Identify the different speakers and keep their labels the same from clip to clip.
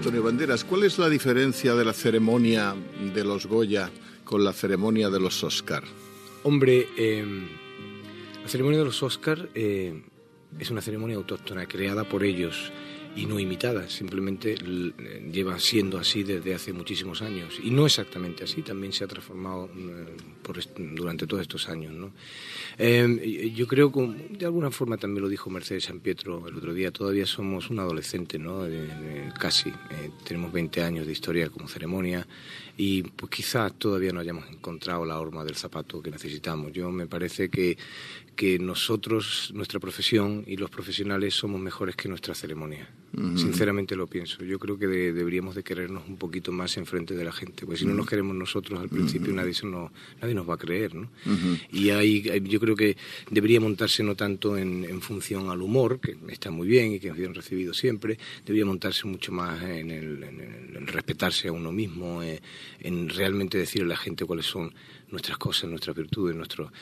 Speaker 1: Antonio Banderas, ¿cuál es la diferencia de la ceremonia de los Goya con la ceremonia de los Oscar?
Speaker 2: Hombre, la ceremonia de los Oscar es una ceremonia autóctona, creada por ellos y no imitada, simplemente lleva siendo así desde hace muchísimos años. Y no exactamente así, también se ha transformado durante todos estos años, ¿no? Yo creo que de alguna forma también lo dijo Mercedes Sampietro el otro día, todavía somos un adolescente, ¿no? Casi, tenemos 20 años de historia como ceremonia y pues quizás todavía no hayamos encontrado la horma del zapato que necesitamos. Yo me parece que nosotros, nuestra profesión y los profesionales somos mejores que nuestra ceremonia. Sinceramente lo pienso. Yo creo que deberíamos de querernos un poquito más enfrente de la gente, porque si no nos queremos nosotros al principio nadie nos va a creer, ¿no? Y yo creo que debería montarse no tanto en función al humor, que está muy bien y que es bien recibido siempre, debería montarse mucho más en el respetarse a uno mismo, en realmente decirle a la gente cuáles son nuestras cosas, nuestras virtudes,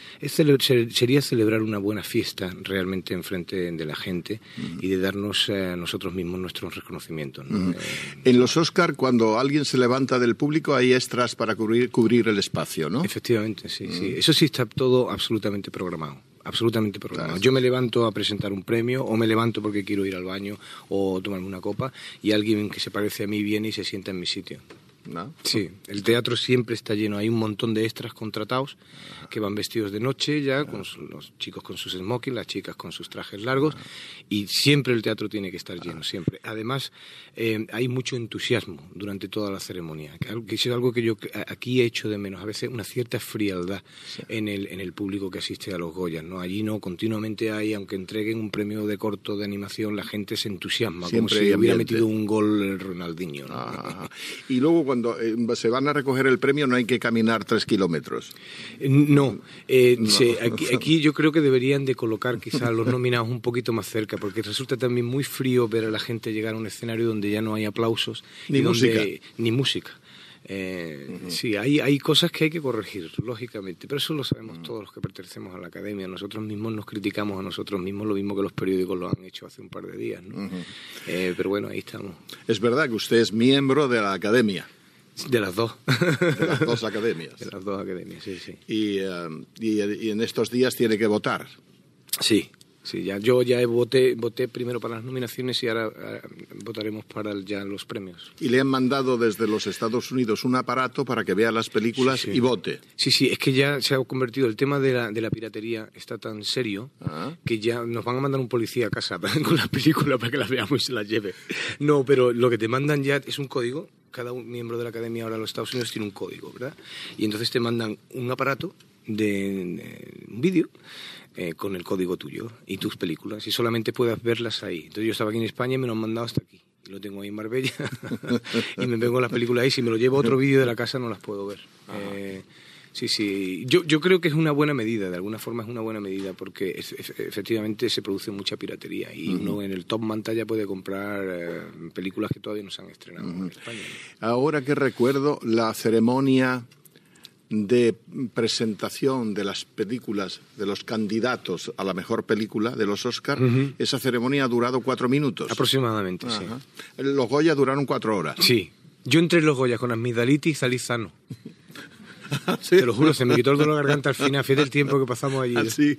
Speaker 2: sería celebrar una buena fiesta realmente enfrente de la gente y de darnos a nosotros mismos nuestros reconocimientos, ¿no?
Speaker 1: En los Oscar, cuando alguien se levanta del público, hay extras para cubrir el espacio, ¿no?
Speaker 2: Efectivamente, sí. Eso sí está todo absolutamente programado. Absolutamente programado.
Speaker 1: Claro.
Speaker 2: Yo me levanto a presentar un premio o me levanto porque quiero ir al baño o tomarme una copa y alguien que se parece a mí viene y se sienta en mi sitio.
Speaker 1: ¿No?
Speaker 2: Sí, el teatro siempre está lleno. Hay un montón de extras contratados que van vestidos de noche ya, con los chicos con sus smoking, las chicas con sus trajes largos, y siempre el teatro tiene que estar lleno, siempre. Además, hay mucho entusiasmo durante toda la ceremonia, que es algo que yo aquí he hecho de menos. A veces una cierta frialdad en el público que asiste a los Goyas, ¿no? Allí no, continuamente hay, aunque entreguen un premio de corto de animación, la gente se entusiasma,
Speaker 1: siempre
Speaker 2: como si hubiera metido un gol el Ronaldinho, ¿no?
Speaker 1: Y luego cuando se van a recoger el premio no hay que caminar 3 kilómetros.
Speaker 2: No. Aquí yo creo que deberían de colocar quizá a los nominados un poquito más cerca, porque resulta también muy frío ver a la gente llegar a un escenario donde ya no hay aplausos
Speaker 1: ni
Speaker 2: música. Sí, hay cosas que hay que corregir, lógicamente, pero eso lo sabemos todos los que pertenecemos a la academia. Nosotros mismos nos criticamos a nosotros mismos, lo mismo que los periódicos lo han hecho hace un par de días, ¿no? Pero bueno, ahí estamos.
Speaker 1: Es verdad que usted es miembro de la academia.
Speaker 2: De las dos.
Speaker 1: De las dos academias.
Speaker 2: De las dos academias, sí.
Speaker 1: Y en estos días tiene que votar.
Speaker 2: Sí, yo ya voté primero para las nominaciones y ahora votaremos para ya los premios.
Speaker 1: Y le han mandado desde los Estados Unidos un aparato para que vea las películas y vote.
Speaker 2: Sí, es que ya se ha convertido, el tema de la piratería está tan serio que ya nos van a mandar un policía a casa con las películas para que las veamos y se las lleve. No, pero lo que te mandan ya es un código. Cada miembro de la academia ahora en los Estados Unidos tiene un código, ¿verdad? Y entonces te mandan un aparato de un vídeo con el código tuyo y tus películas, y solamente puedas verlas ahí. Entonces yo estaba aquí en España y me lo han mandado hasta aquí. Y lo tengo ahí en Marbella y me vengo las películas ahí. Si me lo llevo a otro vídeo de la casa no las puedo ver. Sí. Yo creo que es una buena medida, de alguna forma es una buena medida, porque efectivamente se produce mucha piratería y uno en el Top Manta ya puede comprar películas que todavía no se han estrenado en España, ¿no?
Speaker 1: Ahora que recuerdo la ceremonia de presentación de las películas, de los candidatos a la mejor película de los Oscar, esa ceremonia ha durado 4 minutos.
Speaker 2: Aproximadamente, sí.
Speaker 1: Los Goya duraron 4 horas.
Speaker 2: Sí. Yo entré en los Goya con amigdalitis y salí sano. ¿Sí? Te lo juro, se me quitó el dolor de garganta al final. Fíjate el tiempo que pasamos allí.
Speaker 1: ¿Sí?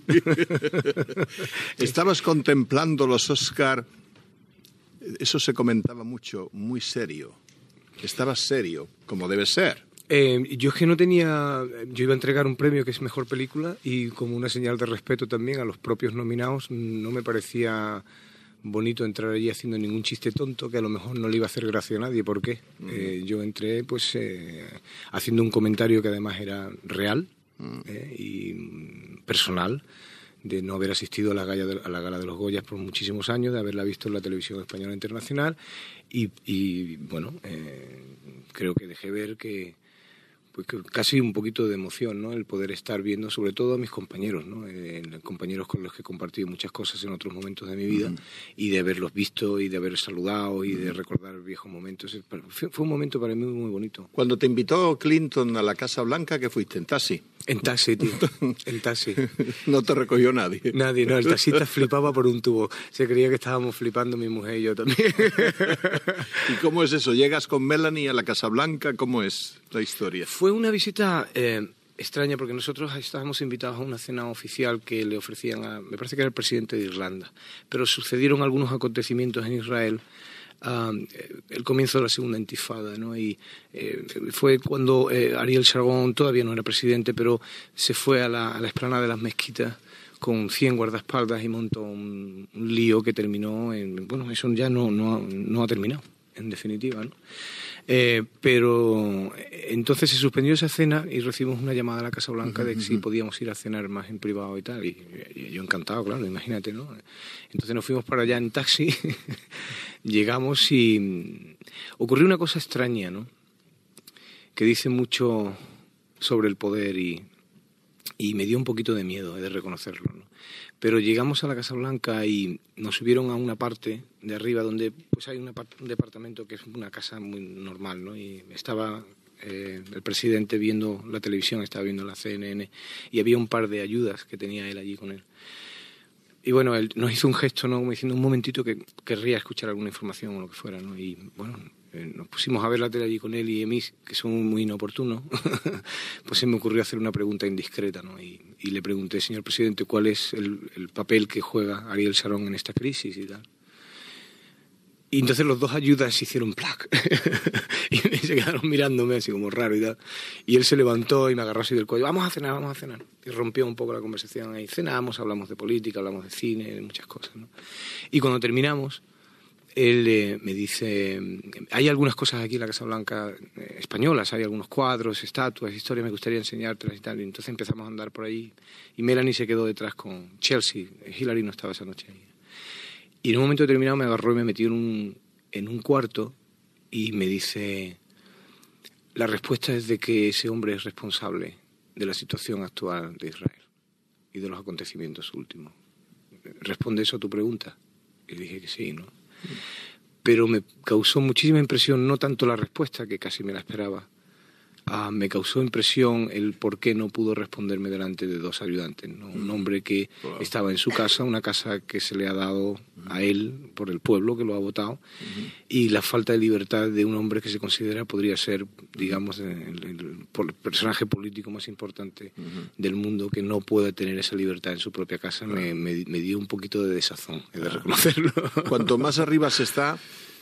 Speaker 1: Estabas contemplando los Oscar. Eso se comentaba mucho, muy serio. Estabas serio, como debe ser.
Speaker 2: Yo es que no tenía... Yo iba a entregar un premio que es Mejor Película y como una señal de respeto también a los propios nominados, no me parecía bonito entrar allí haciendo ningún chiste tonto que a lo mejor no le iba a hacer gracia a nadie. ¿Por qué? Yo entré pues haciendo un comentario que además era real y personal, de no haber asistido a la gala de los Goyas por muchísimos años, de haberla visto en la televisión española internacional y bueno, creo que dejé ver que casi un poquito de emoción, ¿no? El poder estar viendo, sobre todo a mis compañeros, ¿no? Compañeros con los que he compartido muchas cosas en otros momentos de mi vida y de haberlos visto y de haber saludado y de recordar viejos momentos. Fue un momento para mí muy bonito.
Speaker 1: Cuando te invitó Clinton a la Casa Blanca, ¿qué fuiste? ¿En taxi?
Speaker 2: En taxi, tío. En taxi.
Speaker 1: No te recogió nadie.
Speaker 2: Nadie, no. El taxista flipaba por un tubo. Se creía que estábamos flipando mi mujer y yo también.
Speaker 1: ¿Y cómo es eso? ¿Llegas con Melanie a la Casa Blanca? ¿Cómo es la historia?
Speaker 2: Fue una visita extraña porque nosotros estábamos invitados a una cena oficial que le ofrecían a, me parece que era el presidente de Irlanda, pero sucedieron algunos acontecimientos en Israel, el comienzo de la segunda intifada, ¿no? Y fue cuando Ariel Sharon todavía no era presidente, pero se fue a la explanada de las mezquitas con 100 guardaespaldas y montó un lío que terminó en... Bueno, eso ya no ha terminado, en definitiva, ¿no? Pero entonces se suspendió esa cena y recibimos una llamada a la Casa Blanca de que si podíamos ir a cenar más en privado y tal, y yo encantado, claro, imagínate, ¿no? Entonces nos fuimos para allá en taxi, llegamos y ocurrió una cosa extraña, ¿no? Que dice mucho sobre el poder y me dio un poquito de miedo, he de reconocerlo, ¿no? Pero llegamos a la Casa Blanca y nos subieron a una parte de arriba donde pues hay un departamento que es una casa muy normal, ¿no? Y estaba el presidente viendo la televisión, estaba viendo la CNN y había un par de ayudas que tenía él allí con él. Y bueno, él nos hizo un gesto, ¿no? Como diciendo un momentito que querría escuchar alguna información o lo que fuera, ¿no? Y bueno, nos pusimos a ver la tele allí con él y a mí, que son muy inoportunos, pues se me ocurrió hacer una pregunta indiscreta, ¿no? Y le pregunté, señor presidente, ¿cuál es el papel que juega Ariel Sharon en esta crisis y tal? Y entonces los dos ayudas se hicieron plac y se quedaron mirándome así como raro y tal. Y él se levantó y me agarró así del cuello, vamos a cenar. Y rompió un poco la conversación ahí. Cenamos, hablamos de política, hablamos de cine, de muchas cosas, ¿no? Y cuando terminamos, él me dice, hay algunas cosas aquí en la Casa Blanca españolas, hay algunos cuadros, estatuas, historias, me gustaría enseñártelas y tal. Y entonces empezamos a andar por ahí y Melanie se quedó detrás con Chelsea. Hillary no estaba esa noche ahí. Y en un momento determinado me agarró y me metió en un cuarto y me dice, la respuesta es de que ese hombre es responsable de la situación actual de Israel y de los acontecimientos últimos. ¿Responde eso a tu pregunta? Y dije que sí, ¿no? Pero me causó muchísima impresión, no tanto la respuesta, que casi me la esperaba, me causó impresión el por qué no pudo responderme delante de dos ayudantes, ¿no? Un hombre que estaba en su casa, una casa que se le ha dado a él por el pueblo que lo ha votado, y la falta de libertad de un hombre que se considera podría ser, digamos, el personaje político más importante del mundo, que no puede tener esa libertad en su propia casa. Me dio un poquito de desazón, he de reconocerlo.
Speaker 1: Cuanto más arriba se está,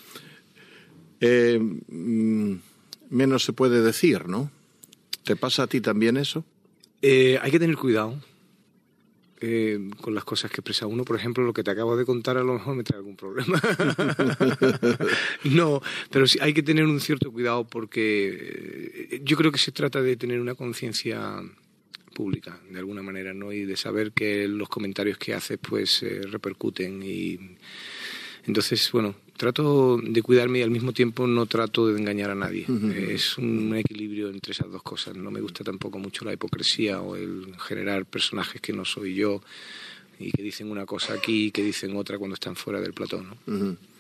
Speaker 1: menos se puede decir, ¿no? ¿Te pasa a ti también eso?
Speaker 2: Hay que tener cuidado con las cosas que expresa uno. Por ejemplo, lo que te acabo de contar a lo mejor me trae algún problema. No, pero sí hay que tener un cierto cuidado porque yo creo que se trata de tener una conciencia pública, de alguna manera, ¿no? Y de saber que los comentarios que haces pues repercuten y... Entonces, bueno, trato de cuidarme y al mismo tiempo no trato de engañar a nadie. Es un equilibrio entre esas dos cosas. No me gusta tampoco mucho la hipocresía o el generar personajes que no soy yo y que dicen una cosa aquí y que dicen otra cuando están fuera del plató, ¿no?